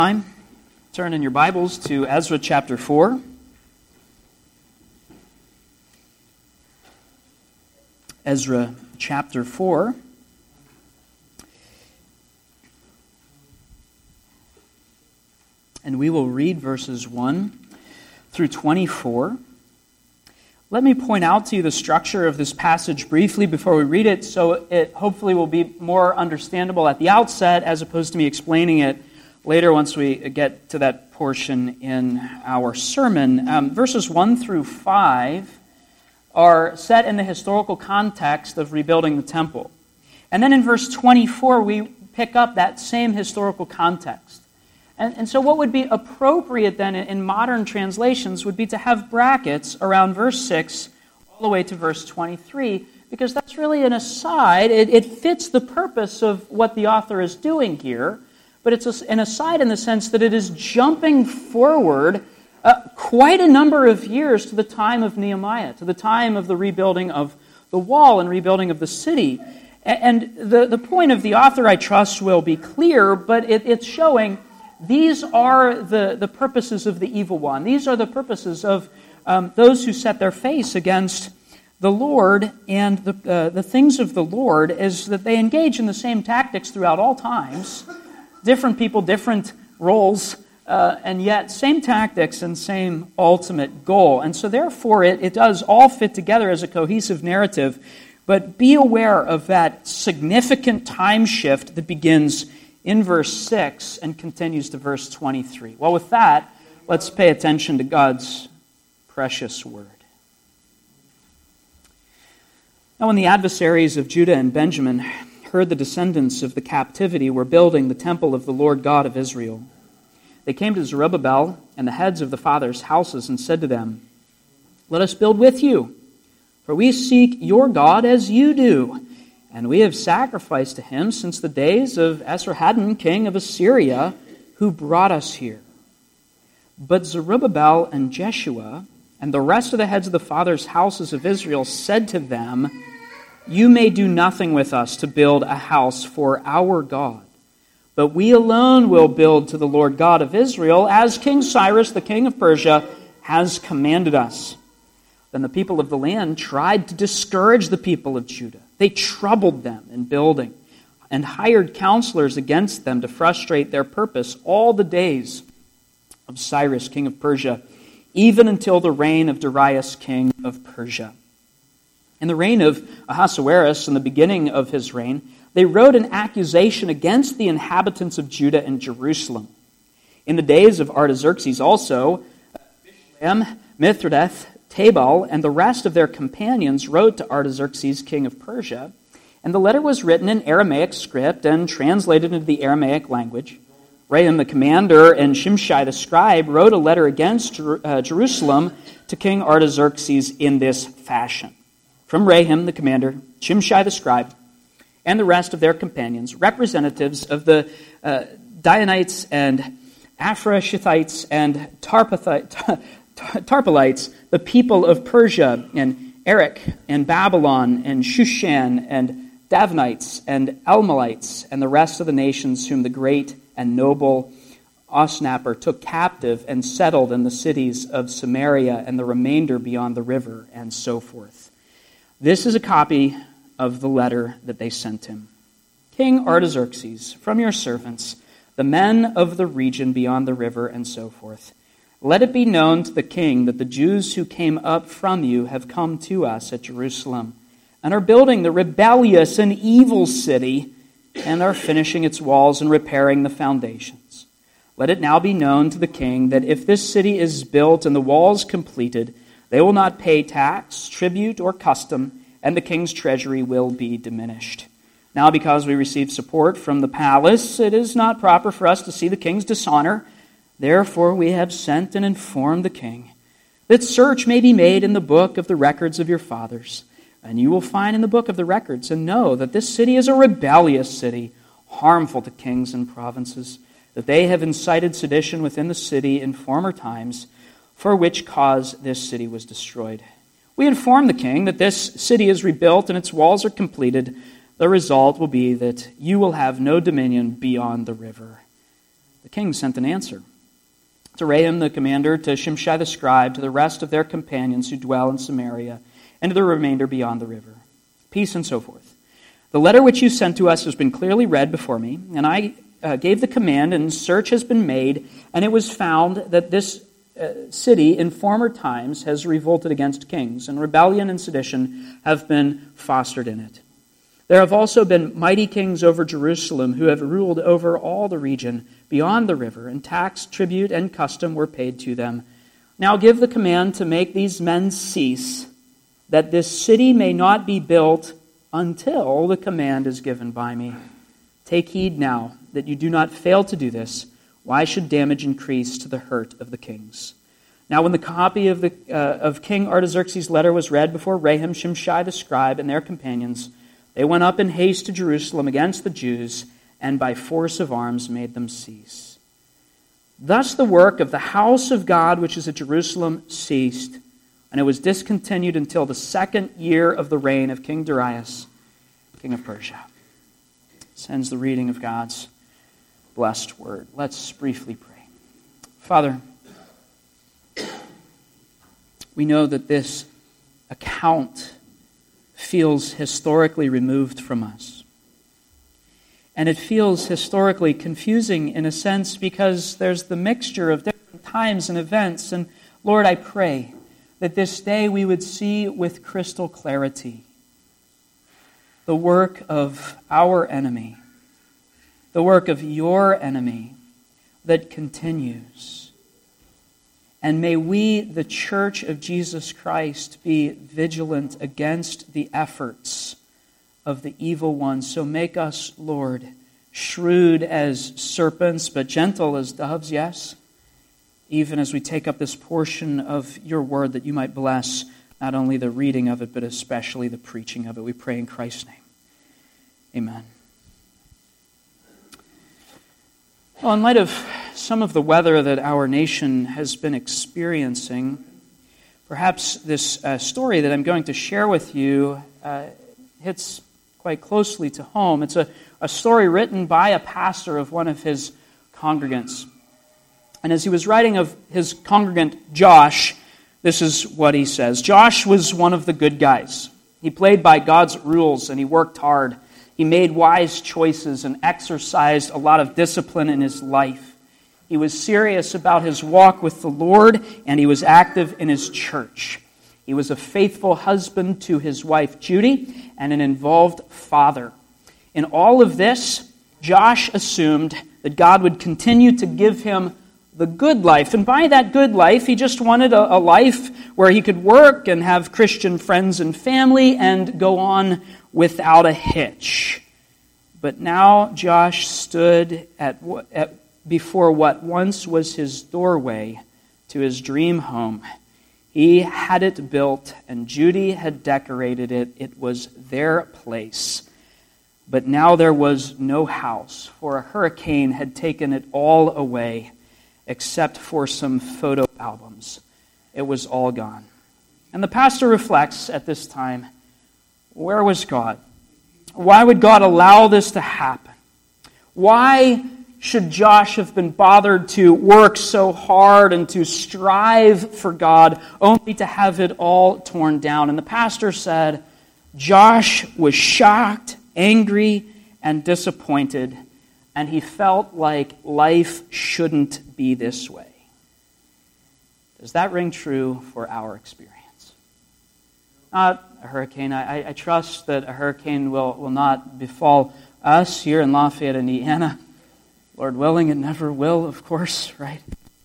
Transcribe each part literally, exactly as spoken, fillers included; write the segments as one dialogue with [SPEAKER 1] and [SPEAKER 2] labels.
[SPEAKER 1] Time. Turn in your Bibles to Ezra chapter four. Ezra chapter four. And we will read verses one through twenty-four. Let me point out to you the structure of this passage briefly before we read it, so it hopefully will be more understandable at the outset as opposed to me explaining it later once we get to that portion in our sermon. Um, verses one through five are set in the historical context of rebuilding the temple. And then in verse twenty-four, we pick up that same historical context. And, and so what would be appropriate then in, in modern translations would be to have brackets around verse six all the way to verse twenty-three, because that's really an aside. It, it fits the purpose of what the author is doing here. But it's an aside in the sense that it is jumping forward uh, quite a number of years to the time of Nehemiah, to the time of the rebuilding of the wall and rebuilding of the city. And the, the point of the author, I trust, will be clear, but it, it's showing these are the, the purposes of the evil one. These are the purposes of um, those who set their face against the Lord, and the, uh, the things of the Lord is that they engage in the same tactics throughout all times. Different people, different roles, uh, and yet same tactics and same ultimate goal. And so therefore it, it does all fit together as a cohesive narrative, but be aware of that significant time shift that begins in verse six and continues to verse twenty-three. Well, with that, let's pay attention to God's precious word. Now, when the adversaries of Judah and Benjamin heard the descendants of the captivity were building the temple of the Lord God of Israel, they came to Zerubbabel and the heads of the fathers' houses and said to them, "Let us build with you, for we seek your God as you do, and we have sacrificed to him since the days of Esarhaddon, king of Assyria, who brought us here." But Zerubbabel and Jeshua and the rest of the heads of the fathers' houses of Israel said to them, "You may do nothing with us to build a house for our God, but we alone will build to the Lord God of Israel, as King Cyrus, the king of Persia, has commanded us." Then the people of the land tried to discourage the people of Judah. They troubled them in building and hired counselors against them to frustrate their purpose all the days of Cyrus, king of Persia, even until the reign of Darius, king of Persia. In the reign of Ahasuerus, in the beginning of his reign, they wrote an accusation against the inhabitants of Judah and Jerusalem. In the days of Artaxerxes also, Bishlam, Mithridath, Tabal, and the rest of their companions wrote to Artaxerxes, king of Persia, and the letter was written in Aramaic script and translated into the Aramaic language. Raham the commander and Shimshai the scribe wrote a letter against uh, Jerusalem to King Artaxerxes in this fashion. From Raham the commander, Shimshai the scribe, and the rest of their companions, representatives of the uh, Dianites and Aphrashithites and Tarpathi- Tarpalites, the people of Persia, and Erech, and Babylon, and Shushan, and Davanites, and Elmalites, and the rest of the nations whom the great and noble Osnappar took captive and settled in the cities of Samaria and the remainder beyond the river, and so forth. This is a copy of the letter that they sent him. King Artaxerxes, from your servants, the men of the region beyond the river, and so forth, let it be known to the king that the Jews who came up from you have come to us at Jerusalem and are building the rebellious and evil city and are finishing its walls and repairing the foundations. Let it now be known to the king that if this city is built and the walls completed, they will not pay tax, tribute, or custom, and the king's treasury will be diminished. Now, because we receive support from the palace, it is not proper for us to see the king's dishonor. Therefore, we have sent and informed the king that search may be made in the book of the records of your fathers. And you will find in the book of the records and know that this city is a rebellious city, harmful to kings and provinces, that they have incited sedition within the city in former times, for which cause this city was destroyed. We inform the king that this city is rebuilt and its walls are completed. The result will be that you will have no dominion beyond the river. The king sent an answer to Raham the commander, to Shimshai the scribe, to the rest of their companions who dwell in Samaria, and to the remainder beyond the river. Peace and so forth. The letter which you sent to us has been clearly read before me, and I uh, gave the command, and search has been made, and it was found that this uh, city in former times has revolted against kings, and rebellion and sedition have been fostered in it. There have also been mighty kings over Jerusalem who have ruled over all the region beyond the river, and tax, tribute, and custom were paid to them. Now give the command to make these men cease, that this city may not be built until the command is given by me. Take heed now that you do not fail to do this. Why should damage increase to the hurt of the kings? Now when the copy of, the, uh, of King Artaxerxes' letter was read before Raham, Shimshai the scribe, and their companions, they went up in haste to Jerusalem against the Jews, and by force of arms made them cease. Thus the work of the house of God which is at Jerusalem ceased, and it was discontinued until the second year of the reign of King Darius, king of Persia. This ends the reading of God's blessed word. Let's briefly pray. Father, we know that this account feels historically removed from us. And it feels historically confusing in a sense because there's the mixture of different times and events. And Lord, I pray that this day we would see with crystal clarity the work of our enemy, the work of your enemy that continues. And may we, the Church of Jesus Christ, be vigilant against the efforts of the evil one. So make us, Lord, shrewd as serpents, but gentle as doves, yes, even as we take up this portion of your word, that you might bless not only the reading of it, but especially the preaching of it. We pray in Christ's name. Amen. Well, in light of some of the weather that our nation has been experiencing, perhaps this uh, story that I'm going to share with you uh, hits quite closely to home. It's a, a story written by a pastor of one of his congregants. And as he was writing of his congregant Josh, this is what he says. Josh was one of the good guys. He played by God's rules and he worked hard. He made wise choices and exercised a lot of discipline in his life. He was serious about his walk with the Lord, and he was active in his church. He was a faithful husband to his wife Judy and an involved father. In all of this, Josh assumed that God would continue to give him the good life. And by that good life, he just wanted a, a life where he could work and have Christian friends and family and go on without a hitch. But now Josh stood at, at before what once was his doorway to his dream home. He had it built, and Judy had decorated it. It was their place. But now there was no house, for a hurricane had taken it all away, except for some photo albums. It was all gone. And the pastor reflects at this time, where was God? Why would God allow this to happen? Why should Josh have been bothered to work so hard and to strive for God only to have it all torn down? And the pastor said, Josh was shocked, angry, and disappointed, and he felt like life shouldn't be this way. Does that ring true for our experience? Not a hurricane. I, I trust that a hurricane will, will not befall us here in Lafayette, Indiana. Lord willing, it never will, of course, right?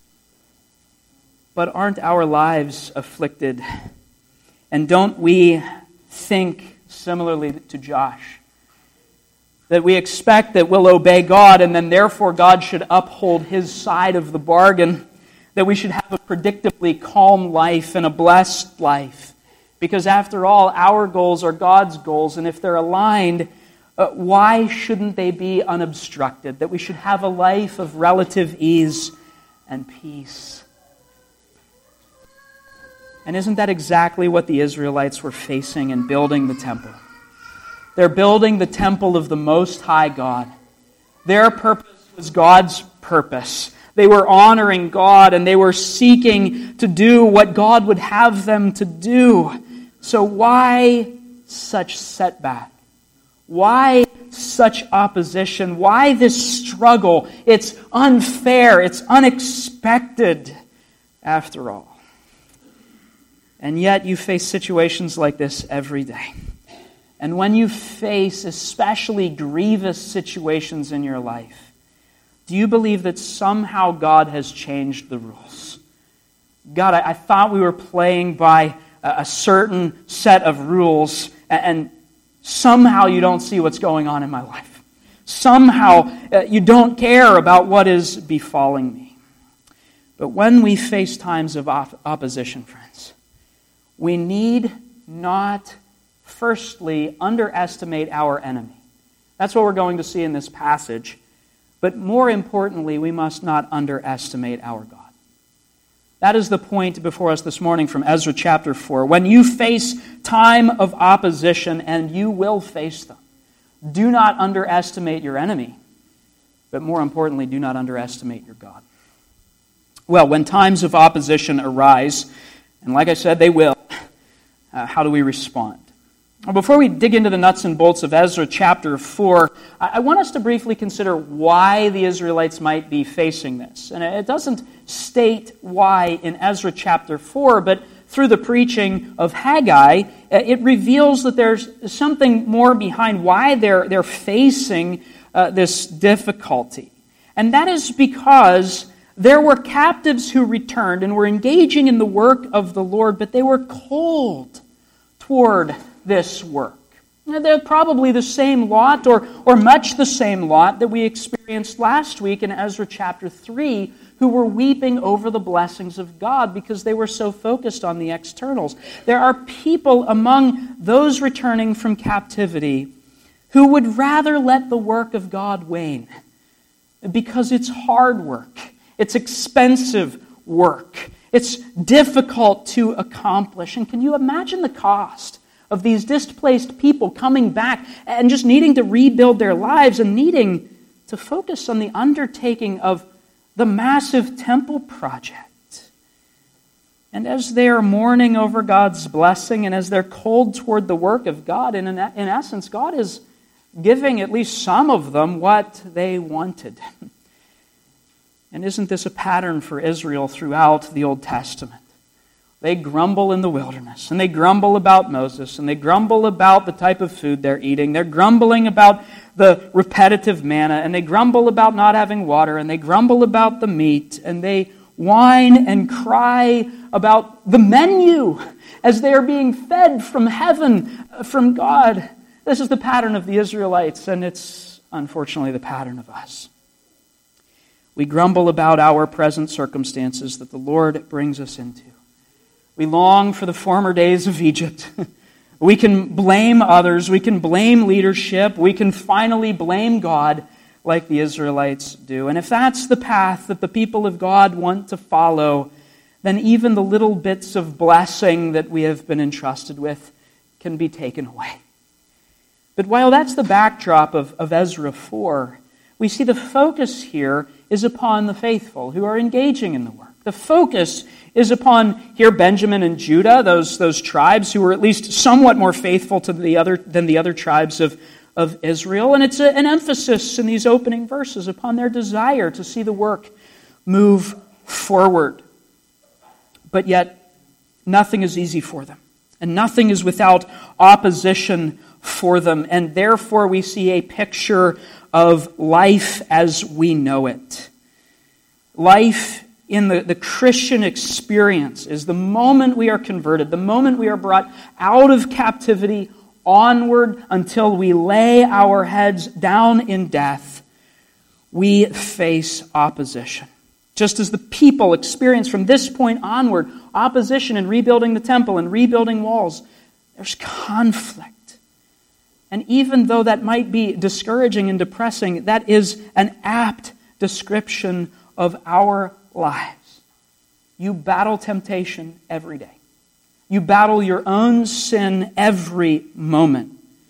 [SPEAKER 1] But aren't our lives afflicted? And don't we think similarly to Josh? That we expect that we'll obey God, and then therefore God should uphold his side of the bargain. That we should have a predictably calm life and a blessed life. Because after all, our goals are God's goals, and if they're aligned, uh, why shouldn't they be unobstructed? That we should have a life of relative ease and peace. And isn't that exactly what the Israelites were facing in building the temple? They're building the temple of the Most High God. Their purpose was God's purpose. They were honoring God, and they were seeking to do what God would have them to do. So why such setback? Why such opposition? Why this struggle? It's unfair. It's unexpected, after all. And yet you face situations like this every day. And when you face especially grievous situations in your life, do you believe that somehow God has changed the rules? God, I, I thought we were playing by a, a certain set of rules, and, and somehow you don't see what's going on in my life. Somehow uh, you don't care about what is befalling me. But when we face times of op- opposition, friends, we need not firstly underestimate our enemy. That's what we're going to see in this passage. But more importantly, we must not underestimate our God. That is the point before us this morning from Ezra chapter four. When you face time of opposition, and you will face them, do not underestimate your enemy. But more importantly, do not underestimate your God. Well, when times of opposition arise, and like I said, they will, uh, how do we respond? Before we dig into the nuts and bolts of Ezra chapter four, I want us to briefly consider why the Israelites might be facing this. And it doesn't state why in Ezra chapter four, but through the preaching of Haggai, it reveals that there's something more behind why they're, they're facing uh, this difficulty. And that is because there were captives who returned and were engaging in the work of the Lord, but they were cold toward this work. They're probably the same lot, or, or much the same lot that we experienced last week in Ezra chapter three, who were weeping over the blessings of God because they were so focused on the externals. There are people among those returning from captivity who would rather let the work of God wane because it's hard work, it's expensive work, it's difficult to accomplish. And can you imagine the cost of these displaced people coming back and just needing to rebuild their lives and needing to focus on the undertaking of the massive temple project? And as they are mourning over God's blessing and as they're cold toward the work of God, in, in essence, God is giving at least some of them what they wanted. And isn't this a pattern for Israel throughout the Old Testament? They grumble in the wilderness, and they grumble about Moses, and they grumble about the type of food they're eating. They're grumbling about the repetitive manna, and they grumble about not having water, and they grumble about the meat, and they whine and cry about the menu as they are being fed from heaven, from God. This is the pattern of the Israelites, and it's unfortunately the pattern of us. We grumble about our present circumstances that the Lord brings us into. We long for the former days of Egypt. We can blame others. We can blame leadership. We can finally blame God like the Israelites do. And if that's the path that the people of God want to follow, then even the little bits of blessing that we have been entrusted with can be taken away. But while that's the backdrop of, of Ezra four, we see the focus here is upon the faithful who are engaging in the work. The focus is upon here Benjamin and Judah, those, those tribes who were at least somewhat more faithful to the other than the other tribes of, of Israel. And it's a, an emphasis in these opening verses upon their desire to see the work move forward. But yet, nothing is easy for them. And nothing is without opposition for them. And therefore, we see a picture of life as we know it. Life in the, the Christian experience is the moment we are converted, the moment we are brought out of captivity onward until we lay our heads down in death, we face opposition. Just as the people experience from this point onward opposition in rebuilding the temple and rebuilding walls, there's conflict. And even though that might be discouraging and depressing, that is an apt description of our lives. You battle temptation every day. You battle your own sin every moment.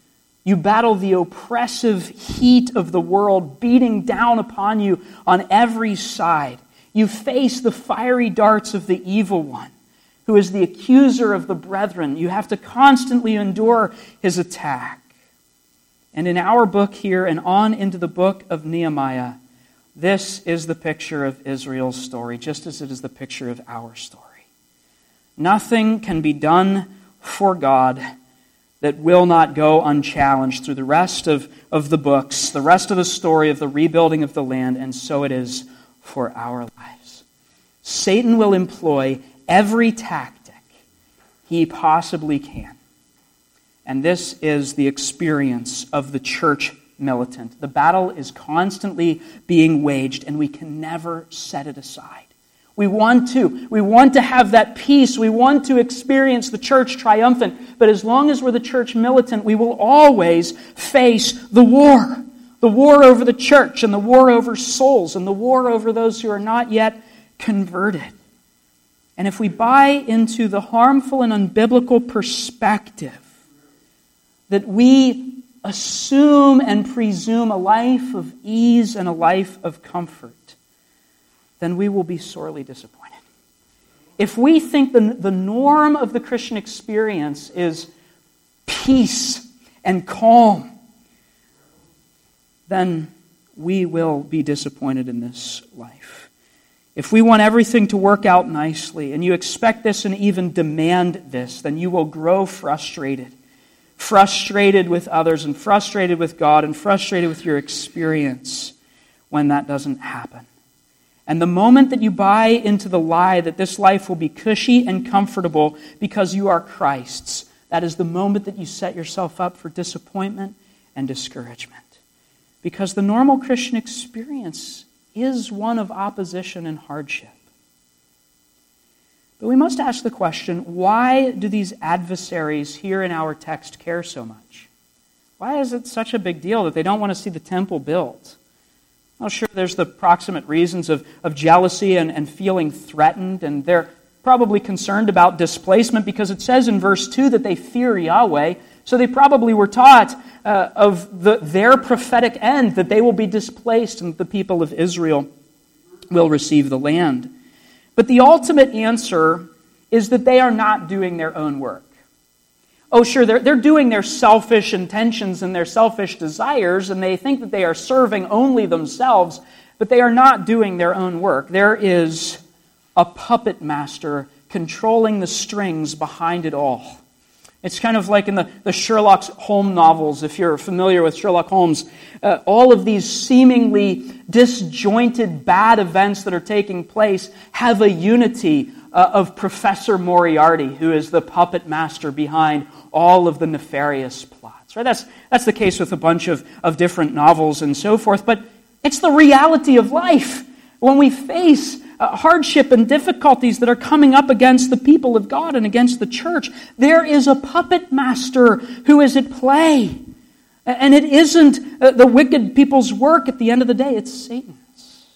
[SPEAKER 1] You battle the oppressive heat of the world beating down upon you on every side. You face the fiery darts of the evil one, who is the accuser of the brethren. You have to constantly endure his attack. And in our book here and on into the book of Nehemiah, this is the picture of Israel's story, just as it is the picture of our story. Nothing can be done for God that will not go unchallenged through the rest of, of the books, the rest of the story of the rebuilding of the land, and so it is for our lives. Satan will employ every tactic he possibly can. And this is the experience of the church militant. The battle is constantly being waged, and we can never set it aside. We want to. We want to have that peace. We want to experience the church triumphant. But as long as we're the church militant, we will always face the war. The war over the church, and the war over souls, and the war over those who are not yet converted. And if we buy into the harmful and unbiblical perspective that we assume and presume a life of ease and a life of comfort, then we will be sorely disappointed. If we think the, the norm of the Christian experience is peace and calm, then we will be disappointed in this life. If we want everything to work out nicely, and you expect this and even demand this, then you will grow frustrated. Frustrated with others, and frustrated with God, and frustrated with your experience when that doesn't happen. And the moment that you buy into the lie that this life will be cushy and comfortable because you are Christ's, that is the moment that you set yourself up for disappointment and discouragement. Because the normal Christian experience is one of opposition and hardship. But we must ask the question, why do these adversaries here in our text care so much? Why is it such a big deal that they don't want to see the temple built? Well, sure, there's the proximate reasons of, of jealousy and, and feeling threatened, and they're probably concerned about displacement because it says in verse two that they fear Yahweh, so they probably were taught uh, of the, their prophetic end, that they will be displaced and the people of Israel will receive the land. But the ultimate answer is that they are not doing their own work. Oh, sure, they're, they're doing their selfish intentions and their selfish desires, and they think that they are serving only themselves, but they are not doing their own work. There is a puppet master controlling the strings behind it all. It's kind of like in the, the Sherlock Holmes novels, if you're familiar with Sherlock Holmes. Uh, all of these seemingly disjointed bad events that are taking place have a unity uh, of Professor Moriarty, who is the puppet master behind all of the nefarious plots. Right? That's, that's the case with a bunch of, of different novels and so forth, but it's the reality of life. When we face uh, hardship and difficulties that are coming up against the people of God and against the church, there is a puppet master who is at play. And it isn't uh, the wicked people's work at the end of the day, it's Satan's.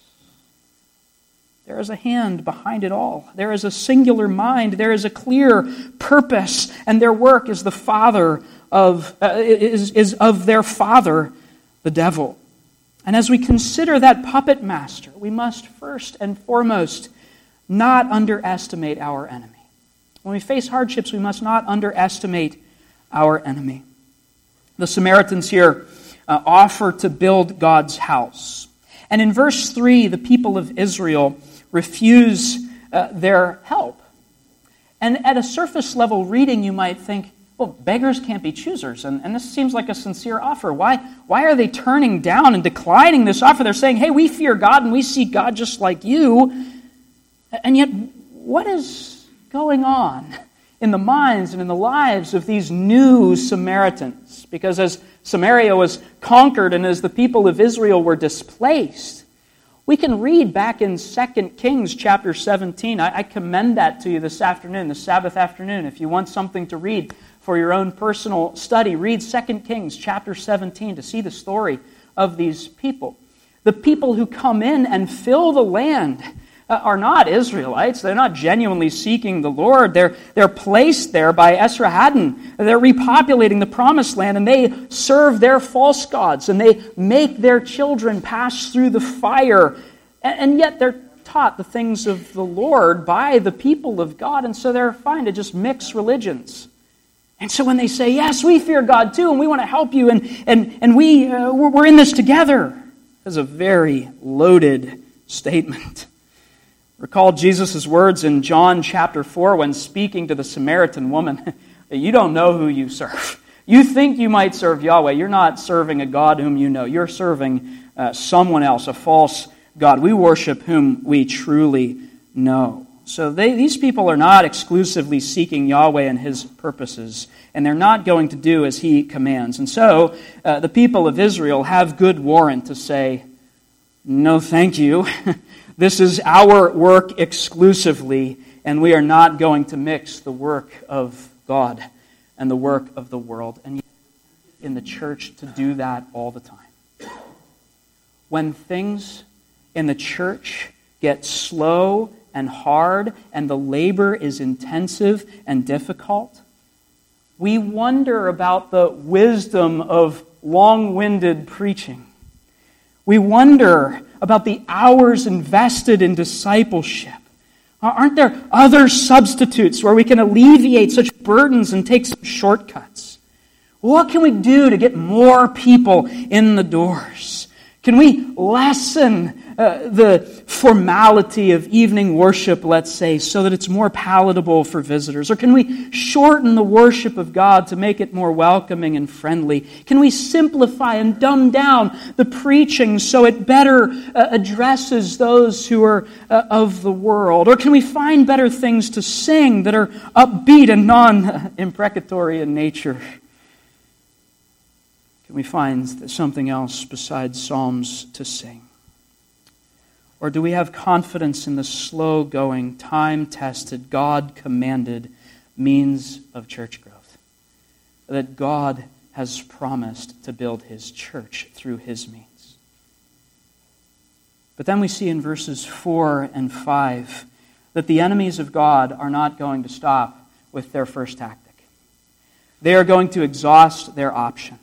[SPEAKER 1] There is a hand behind it all. There is a singular mind. There is a clear purpose, and their work is the father of uh, is, is of their father, the devil. And as we consider that puppet master, we must first and foremost not underestimate our enemy. When we face hardships, we must not underestimate our enemy. The Samaritans here uh, offer to build God's house. And in verse three, the people of Israel refuse uh, their help. And at a surface level reading, you might think, well, beggars can't be choosers, and, and this seems like a sincere offer. Why, why are they turning down and declining this offer? They're saying, hey, we fear God and we seek God just like you. And yet, what is going on in the minds and in the lives of these new Samaritans? Because as Samaria was conquered and as the people of Israel were displaced, we can read back in Second Kings chapter seventeen. I, I commend that to you this afternoon, this Sabbath afternoon. If you want something to read for your own personal study, read Second Kings chapter seventeen to see the story of these people. The people who come in and fill the land are not Israelites. They're not genuinely seeking the Lord. They're, they're placed there by Esarhaddon. They're repopulating the promised land, and they serve their false gods, and they make their children pass through the fire. And, and yet they're taught the things of the Lord by the people of God, and so they're fine to just mix religions. And so when they say, yes, we fear God too, and we want to help you, and, and, and we, uh, we're, we're in this together, is a very loaded statement. Recall Jesus' words in John chapter four when speaking to the Samaritan woman. You don't know who you serve. You think you might serve Yahweh. You're not serving a God whom you know. You're serving uh, someone else, a false God. We worship whom we truly know. So they, these people are not exclusively seeking Yahweh and His purposes, and they're not going to do as He commands. And so uh, the people of Israel have good warrant to say, no thank you. This is our work exclusively, and we are not going to mix the work of God and the work of the world. And yet in the church to do that all the time. When things in the church get slow and hard, and the labor is intensive and difficult, we wonder about the wisdom of long-winded preaching. We wonder about the hours invested in discipleship. Aren't there other substitutes where we can alleviate such burdens and take some shortcuts? What can we do to get more people in the doors? Can we lessen uh, the formality of evening worship, let's say, so that it's more palatable for visitors? Or can we shorten the worship of God to make it more welcoming and friendly? Can we simplify and dumb down the preaching so it better uh, addresses those who are uh, of the world? Or can we find better things to sing that are upbeat and non-imprecatory in nature? Can we find something else besides psalms to sing? Or do we have confidence in the slow-going, time-tested, God-commanded means of church growth? That God has promised to build His church through His means. But then we see in verses four and five that the enemies of God are not going to stop with their first tactic. They are going to exhaust their options.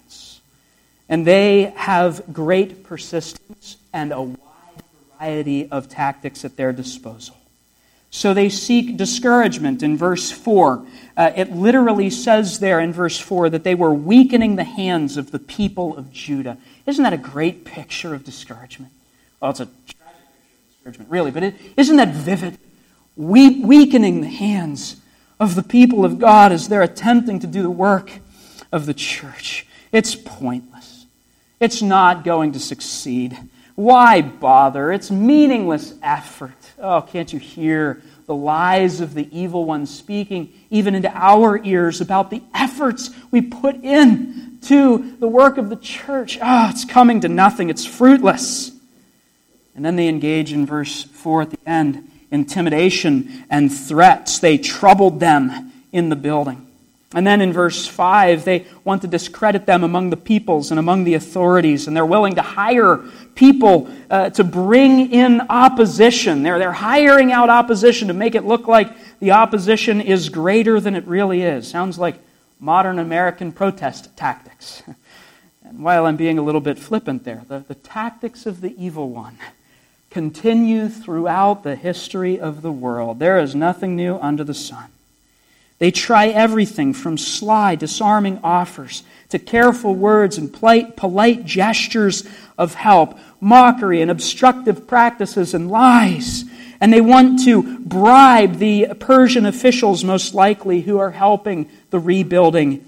[SPEAKER 1] And they have great persistence and a wide variety of tactics at their disposal. So they seek discouragement in verse four. Uh, it literally says there in verse four that they were weakening the hands of the people of Judah. Isn't that a great picture of discouragement? Well, it's a tragic picture of discouragement, really, but it, isn't that vivid? We, weakening the hands of the people of God as they're attempting to do the work of the church. It's pointless. It's not going to succeed. Why bother? It's meaningless effort. Oh, can't you hear the lies of the evil one speaking even into our ears about the efforts we put in to the work of the church? Oh, it's coming to nothing. It's fruitless. And then they engage in verse four at the end, intimidation and threats. They troubled them in the building. And then in verse five, they want to discredit them among the peoples and among the authorities, and they're willing to hire people uh, to bring in opposition. They're, they're hiring out opposition to make it look like the opposition is greater than it really is. Sounds like modern American protest tactics. And while I'm being a little bit flippant there, the, the tactics of the evil one continue throughout the history of the world. There is nothing new under the sun. They try everything from sly, disarming offers to careful words and polite, polite gestures of help, mockery and obstructive practices and lies. And they want to bribe the Persian officials, most likely, who are helping the rebuilding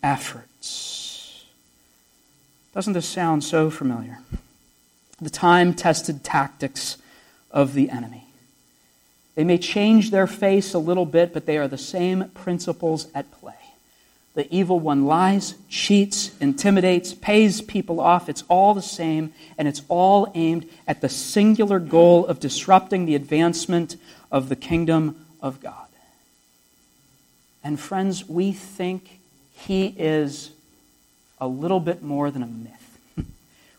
[SPEAKER 1] efforts. Doesn't this sound so familiar? The time-tested tactics of the enemy. They may change their face a little bit, but they are the same principles at play. The evil one lies, cheats, intimidates, pays people off. It's all the same, and it's all aimed at the singular goal of disrupting the advancement of the kingdom of God. And friends, we think he is a little bit more than a myth.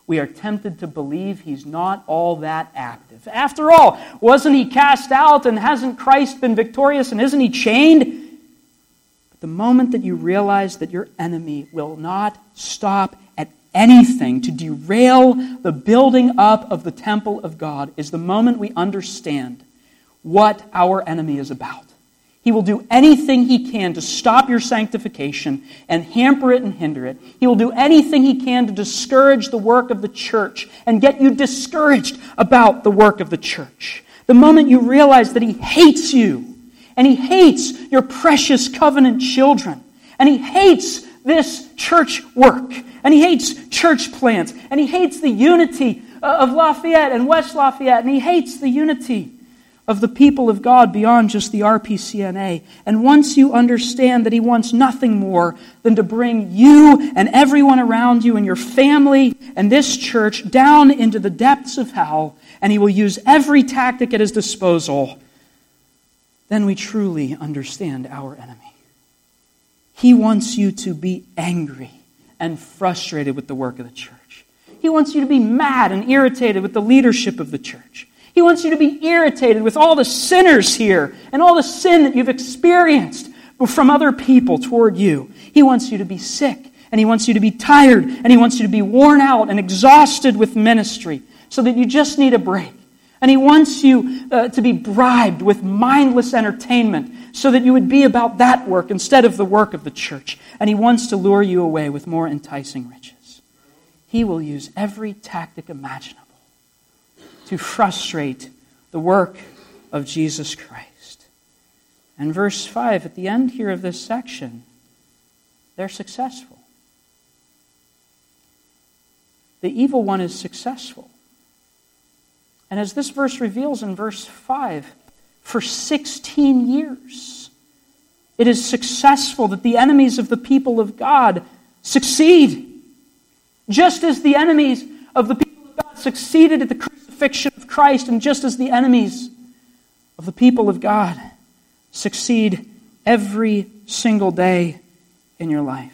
[SPEAKER 1] we are tempted to believe he's not all that active. After all, wasn't he cast out, and hasn't Christ been victorious, and isn't he chained? But the moment that you realize that your enemy will not stop at anything to derail the building up of the temple of God is the moment we understand what our enemy is about. He will do anything he can to stop your sanctification and hamper it and hinder it. He will do anything he can to discourage the work of the church and get you discouraged about the work of the church. The moment you realize that he hates you, and he hates your precious covenant children, and he hates this church work, and he hates church plants, and he hates the unity of Lafayette and West Lafayette, and he hates the unity of the people of God beyond just the R P C N A. And once you understand that he wants nothing more than to bring you and everyone around you and your family and this church down into the depths of hell, and he will use every tactic at his disposal, then we truly understand our enemy. He wants you to be angry and frustrated with the work of the church. He wants you to be mad and irritated with the leadership of the church. He wants you to be irritated with all the sinners here and all the sin that you've experienced from other people toward you. He wants you to be sick, and he wants you to be tired, and he wants you to be worn out and exhausted with ministry so that you just need a break. And he wants you uh, to be bribed with mindless entertainment so that you would be about that work instead of the work of the church. And he wants to lure you away with more enticing riches. He will use every tactic imaginable to frustrate the work of Jesus Christ. And verse five, at the end here of this section, they're successful. The evil one is successful. And as this verse reveals in verse five, for sixteen years, it is successful that the enemies of the people of God succeed. Just as the enemies of the people of God succeeded at the crucifixion of Christ, and just as the enemies of the people of God succeed every single day in your life.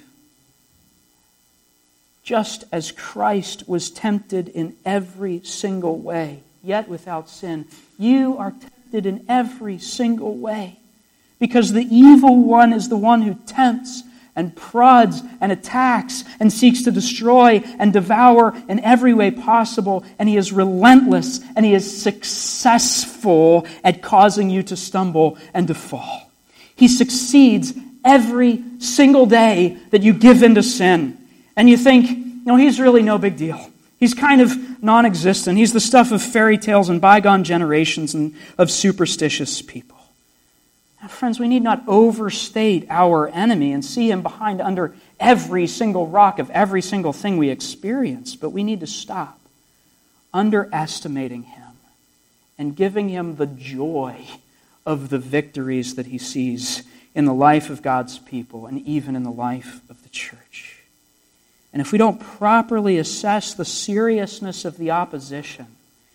[SPEAKER 1] Just as Christ was tempted in every single way, yet without sin, you are tempted in every single way. Because the evil one is the one who tempts and prods and attacks and seeks to destroy and devour in every way possible. And he is relentless, and he is successful at causing you to stumble and to fall. He succeeds every single day that you give in to sin. And you think, no, he's really no big deal. He's kind of non-existent. He's the stuff of fairy tales and bygone generations and of superstitious people. Now, friends, we need not overstate our enemy and see him behind under every single rock of every single thing we experience, but we need to stop underestimating him and giving him the joy of the victories that he sees in the life of God's people and even in the life of the church. And if we don't properly assess the seriousness of the opposition,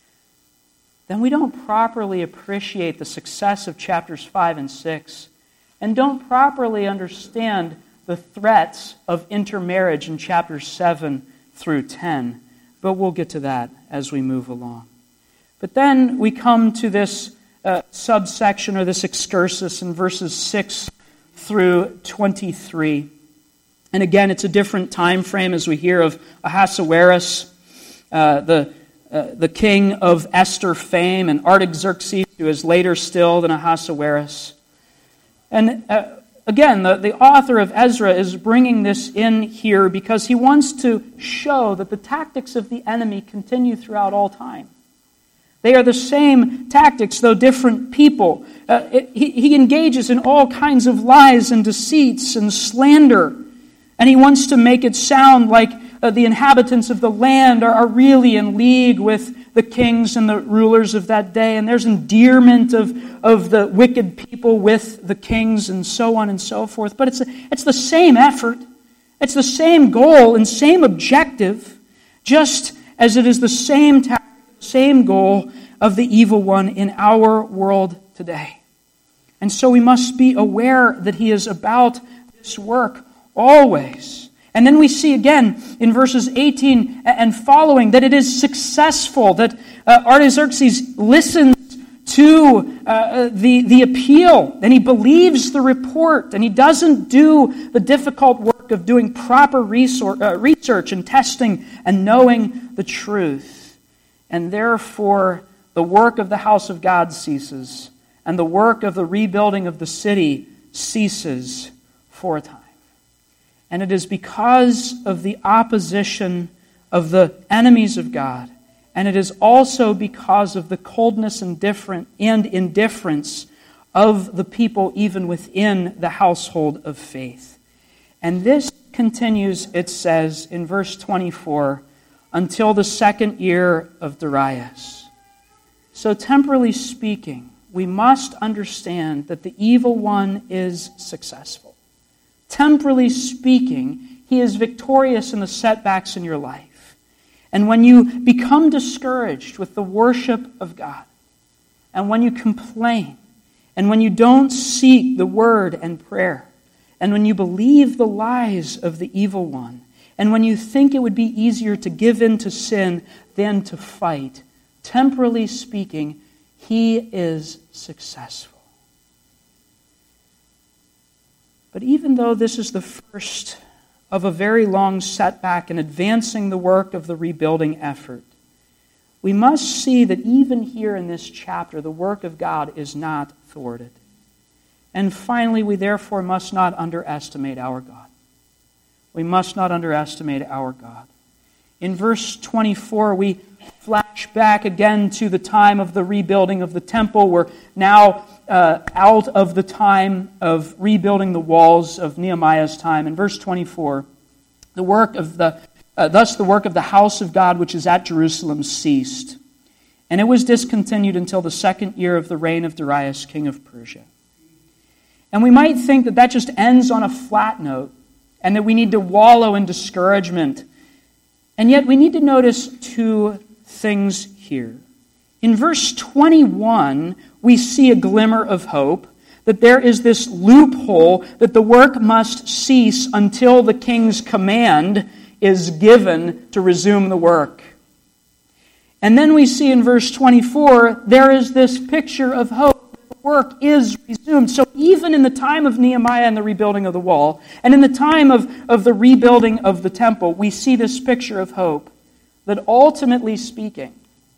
[SPEAKER 1] then we don't properly appreciate the success of chapters five and six, and don't properly understand the threats of intermarriage in chapters seven through ten. But we'll get to that as we move along. But then we come to this uh, subsection, or this excursus, in verses six through twenty-three. And again, it's a different time frame as we hear of Ahasuerus, uh, the Uh, the king of Esther fame, and Artaxerxes, who is later still than Ahasuerus. And uh, again, the, the author of Ezra is bringing this in here because he wants to show that the tactics of the enemy continue throughout all time. They are the same tactics, though different people. Uh, it, he, he engages in all kinds of lies and deceits and slander, and he wants to make it sound like Uh, the inhabitants of the land are, are really in league with the kings and the rulers of that day, and there's endearment of, of the wicked people with the kings, and so on and so forth. But it's, a, it's the same effort. It's the same goal and same objective, just as it is the same tactic, same goal of the evil one in our world today. And so we must be aware that he is about this work always. And then we see again in verses eighteen and following that it is successful, that uh, Artaxerxes listens to uh, the, the appeal, and he believes the report, and he doesn't do the difficult work of doing proper research, uh, research and testing and knowing the truth. And therefore, the work of the house of God ceases, and the work of the rebuilding of the city ceases for a time. And it is because of the opposition of the enemies of God, and it is also because of the coldness and different and indifference of the people even within the household of faith. And this continues, it says in verse twenty-four, until the second year of Darius. So temporally speaking, we must understand that the evil one is successful. Temporally speaking, he is victorious in the setbacks in your life. And when you become discouraged with the worship of God, and when you complain, and when you don't seek the word and prayer, and when you believe the lies of the evil one, and when you think it would be easier to give in to sin than to fight, temporally speaking, he is successful. But even though this is the first of a very long setback in advancing the work of the rebuilding effort, we must see that even here in this chapter, the work of God is not thwarted. And finally, we therefore must not underestimate our God. We must not underestimate our God. In verse twenty-four, we flash back again to the time of the rebuilding of the temple. We're now uh, out of the time of rebuilding the walls of Nehemiah's time. In verse twenty-four, the work of the uh, thus the work of the house of God which is at Jerusalem ceased, and it was discontinued until the second year of the reign of Darius, king of Persia. And we might think that that just ends on a flat note, and that we need to wallow in discouragement. And yet we need to notice two things here. In verse twenty-one, we see a glimmer of hope, that there is this loophole that the work must cease until the king's command is given to resume the work. And then we see in verse twenty-four, there is this picture of hope. Work is resumed. So even in the time of Nehemiah and the rebuilding of the wall, and in the time of, of the rebuilding of the temple, we see this picture of hope, that ultimately speaking,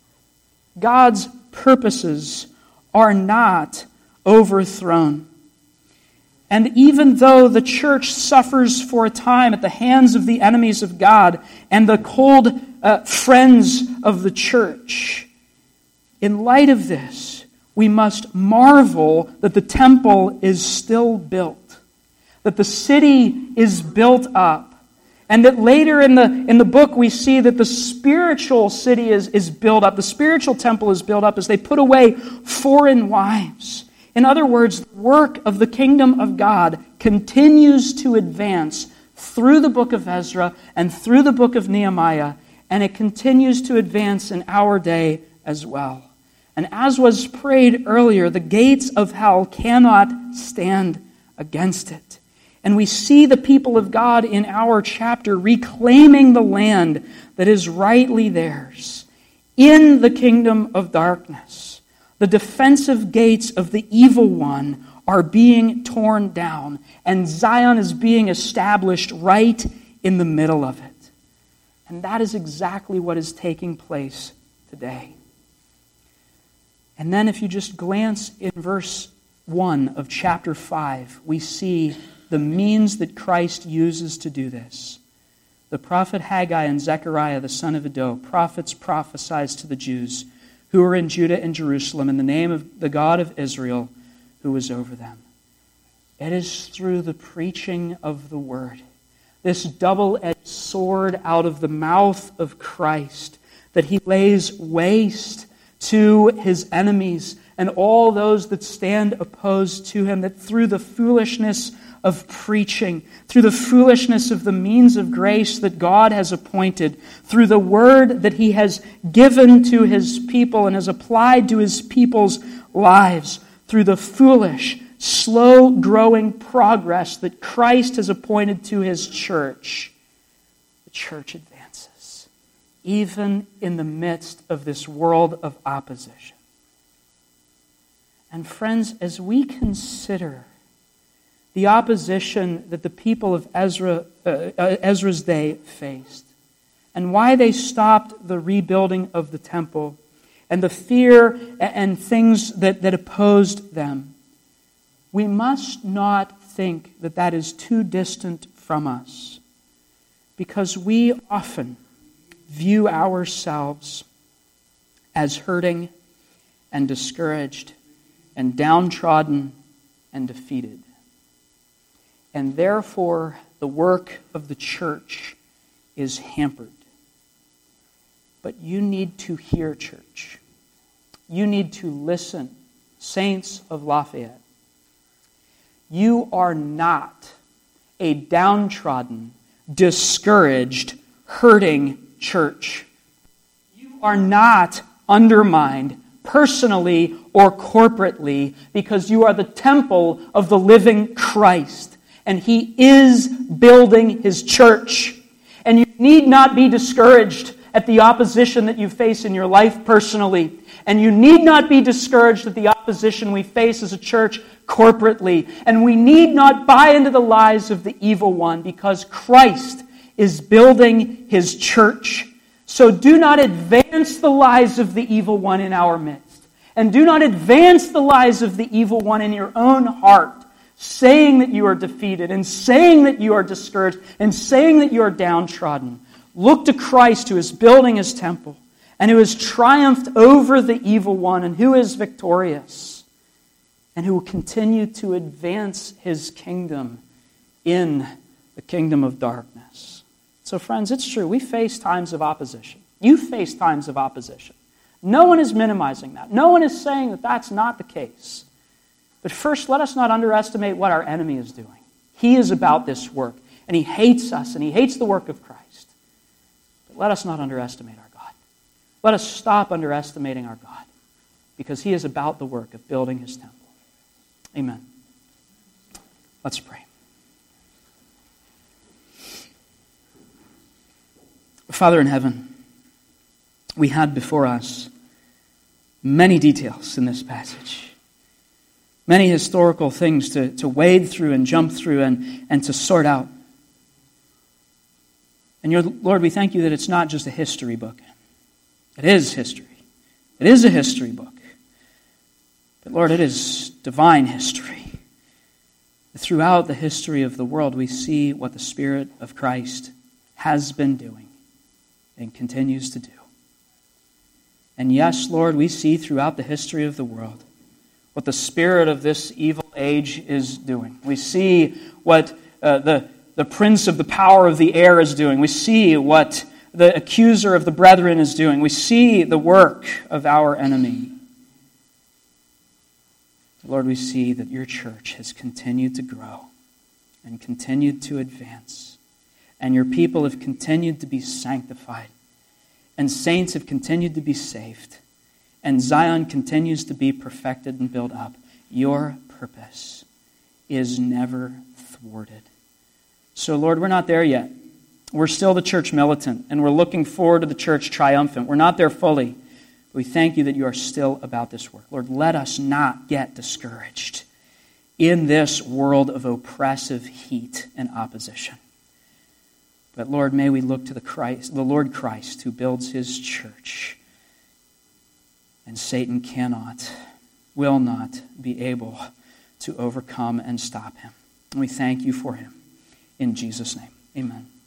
[SPEAKER 1] God's purposes are not overthrown. And even though the church suffers for a time at the hands of the enemies of God and the cold uh, friends of the church, in light of this, we must marvel that the temple is still built, that the city is built up, and that later in the, in the book we see that the spiritual city is, is built up, the spiritual temple is built up as they put away foreign wives. In other words, the work of the kingdom of God continues to advance through the book of Ezra and through the book of Nehemiah, and it continues to advance in our day as well. And as was prayed earlier, the gates of hell cannot stand against it. And we see the people of God in our chapter reclaiming the land that is rightly theirs in the kingdom of darkness. The defensive gates of the evil one are being torn down, and Zion is being established right in the middle of it. And that is exactly what is taking place today. And then if you just glance in verse one of chapter five, we see the means that Christ uses to do this. The prophet Haggai and Zechariah, the son of Iddo, prophets prophesied to the Jews who were in Judah and Jerusalem in the name of the God of Israel who was over them. It is through the preaching of the word, this double-edged sword out of the mouth of Christ, that he lays waste to his enemies and all those that stand opposed to him, that through the foolishness of preaching, through the foolishness of the means of grace that God has appointed, through the word that he has given to his people and has applied to his people's lives, through the foolish, slow-growing progress that Christ has appointed to his church, church advances, even in the midst of this world of opposition. And friends, as we consider the opposition that the people of Ezra, uh, Ezra's day faced, and why they stopped the rebuilding of the temple, and the fear and things that, that opposed them, we must not think that that is too distant from us, because we often view ourselves as hurting and discouraged and downtrodden and defeated. And therefore, the work of the church is hampered. But you need to hear, church. You need to listen, saints of Lafayette. You are not a downtrodden, discouraged, hurting church. You are not undermined personally or corporately, because you are the temple of the living Christ, and He is building His church. And you need not be discouraged at the opposition that you face in your life personally, and you need not be discouraged at the opposition we face as a church corporately, and we need not buy into the lies of the evil one, because Christ is building His church. So do not advance the lies of the evil one in our midst. And do not advance the lies of the evil one in your own heart, saying that you are defeated, and saying that you are discouraged, and saying that you are downtrodden. Look to Christ, who is building His temple, and who has triumphed over the evil one, and who is victorious, and who will continue to advance His kingdom in the kingdom of darkness. So friends, it's true, we face times of opposition. You face times of opposition. No one is minimizing that. No one is saying that that's not the case. But first, let us not underestimate what our enemy is doing. He is about this work, and he hates us, and he hates the work of Christ. But let us not underestimate our God. Let us stop underestimating our God, because He is about the work of building His temple. Amen. Let's pray. Father in heaven, we had before us many details in this passage, many historical things to, to wade through and jump through and, and to sort out. And your, Lord, we thank you that it's not just a history book. It is history. It is a history book. But Lord, it is divine history. Throughout the history of the world, we see what the Spirit of Christ has been doing and continues to do. And yes, Lord, we see throughout the history of the world what the spirit of this evil age is doing. We see what uh, the, the prince of the power of the air is doing. We see what the accuser of the brethren is doing. We see the work of our enemy. Lord, we see that your church has continued to grow and continued to advance. And your people have continued to be sanctified. And saints have continued to be saved. And Zion continues to be perfected and built up. Your purpose is never thwarted. So, Lord, we're not there yet. We're still the church militant, and we're looking forward to the church triumphant. We're not there fully. But we thank you that you are still about this work. Lord, let us not get discouraged in this world of oppressive heat and opposition. But Lord, may we look to the Christ, the Lord Christ, who builds His church. And Satan cannot, will not be able to overcome and stop him. And we thank you for him. In Jesus' name, amen.